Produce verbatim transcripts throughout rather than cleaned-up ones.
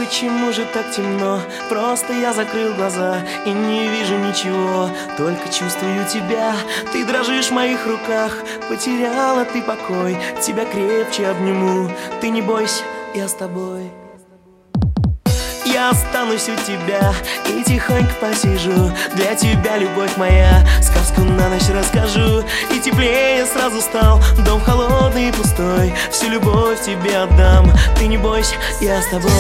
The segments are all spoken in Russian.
Почему же так темно? Просто я закрыл глаза и не вижу ничего, только чувствую тебя. Ты дрожишь в моих руках, потеряла ты покой. Тебя крепче обниму, ты не бойся, я с тобой. Я останусь у тебя и тихонько посижу. Для тебя, любовь моя, сказку на ночь расскажу. И теплее сразу стал дом холодный и пустой. Всю любовь тебе отдам, ты не бойся, я с тобой.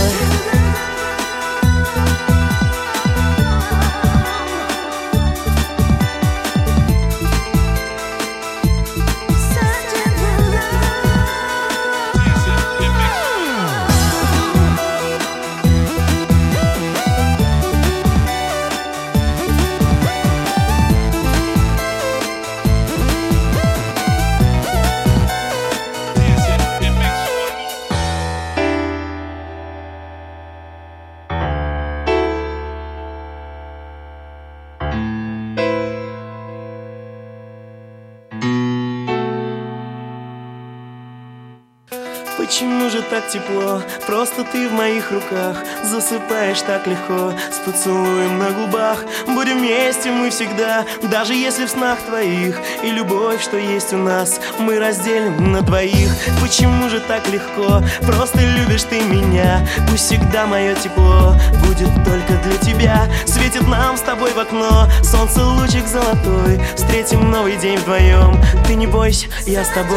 Почему же так тепло? Просто ты в моих руках. Засыпаешь так легко, с поцелуем на губах. Будем вместе мы всегда, даже если в снах твоих. И любовь, что есть у нас, мы разделим на двоих. Почему же так легко? Просто любишь ты меня. Пусть всегда мое тепло будет только для тебя. Светит нам с тобой в окно солнце, лучик золотой. Встретим новый день вдвоем. Ты не бойся, я с тобой.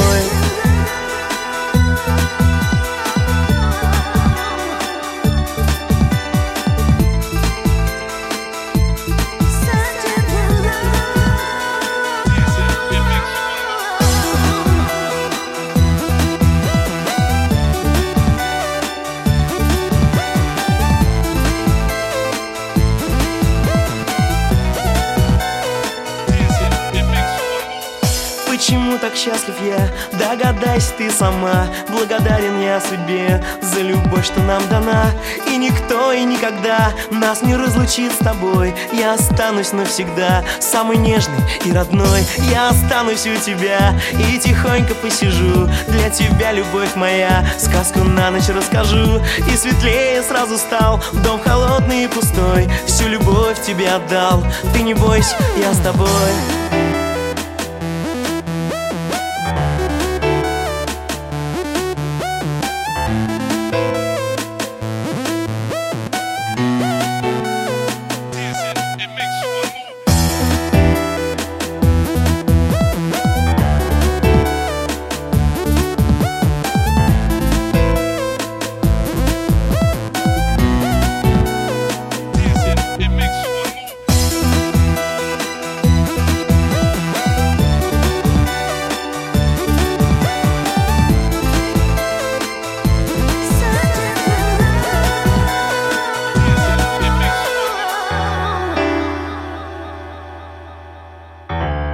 Почему так счастлив я? Догадайся ты сама. Благодарен я судьбе за любовь, что нам дана. И никто и никогда нас не разлучит с тобой. Я останусь навсегда, самый нежный и родной. Я останусь у тебя и тихонько посижу. Для тебя, любовь моя, сказку на ночь расскажу. И светлее сразу стал дом холодный и пустой. Всю любовь тебе отдал, ты не бойся, я с тобой.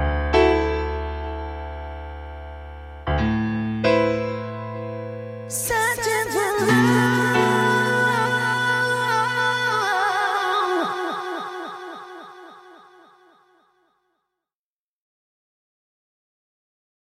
So